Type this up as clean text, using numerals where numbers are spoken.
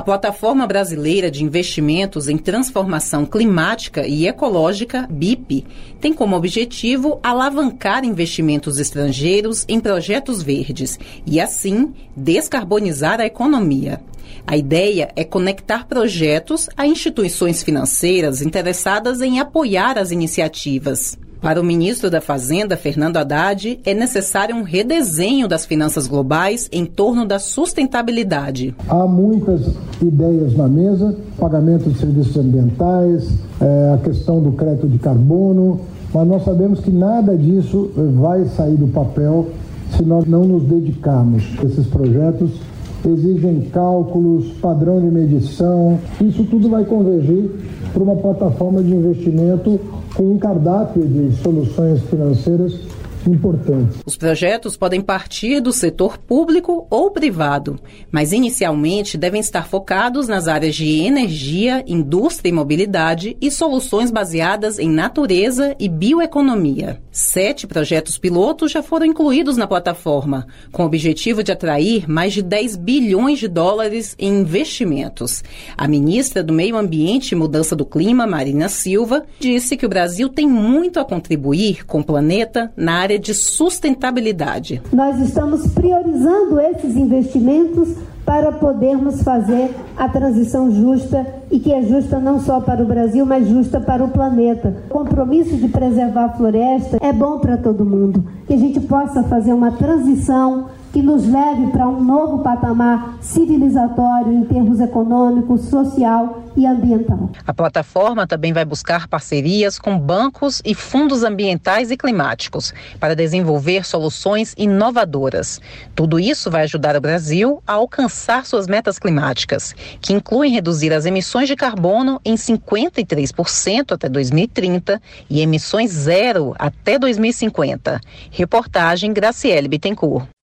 Plataforma Brasileira de Investimentos em Transformação Climática e Ecológica, BIP, tem como objetivo alavancar investimentos estrangeiros em projetos verdes e, assim, descarbonizar a economia. A ideia é conectar projetos a instituições financeiras interessadas em apoiar as iniciativas. Para o ministro da Fazenda, Fernando Haddad, é necessário um redesenho das finanças globais em torno da sustentabilidade. Há muitas ideias na mesa, pagamento de serviços ambientais, a questão do crédito de carbono, mas nós sabemos que nada disso vai sair do papel se nós não nos dedicarmos. Esses projetos exigem cálculos, padrão de medição, isso tudo vai convergir para uma plataforma de investimento com um cardápio de soluções financeiras importantes. Os projetos podem partir do setor público ou privado, mas inicialmente devem estar focados nas áreas de energia, indústria e mobilidade e soluções baseadas em natureza e bioeconomia. 7 projetos pilotos já foram incluídos na plataforma, com o objetivo de atrair mais de 10 bilhões de dólares em investimentos. A ministra do Meio Ambiente e Mudança do Clima, Marina Silva, disse que o Brasil tem muito a contribuir com o planeta na área de sustentabilidade. Nós estamos priorizando esses investimentos para podermos fazer a transição justa e que é justa não só para o Brasil, mas justa para o planeta. O compromisso de preservar a floresta é bom para todo mundo, que a gente possa fazer uma transição que nos leve para um novo patamar civilizatório em termos econômico, social e ambiental. A plataforma também vai buscar parcerias com bancos e fundos ambientais e climáticos para desenvolver soluções inovadoras. Tudo isso vai ajudar o Brasil a alcançar suas metas climáticas, que incluem reduzir as emissões de carbono em 53% até 2030 e emissões zero até 2050. Reportagem Graciele Bittencourt.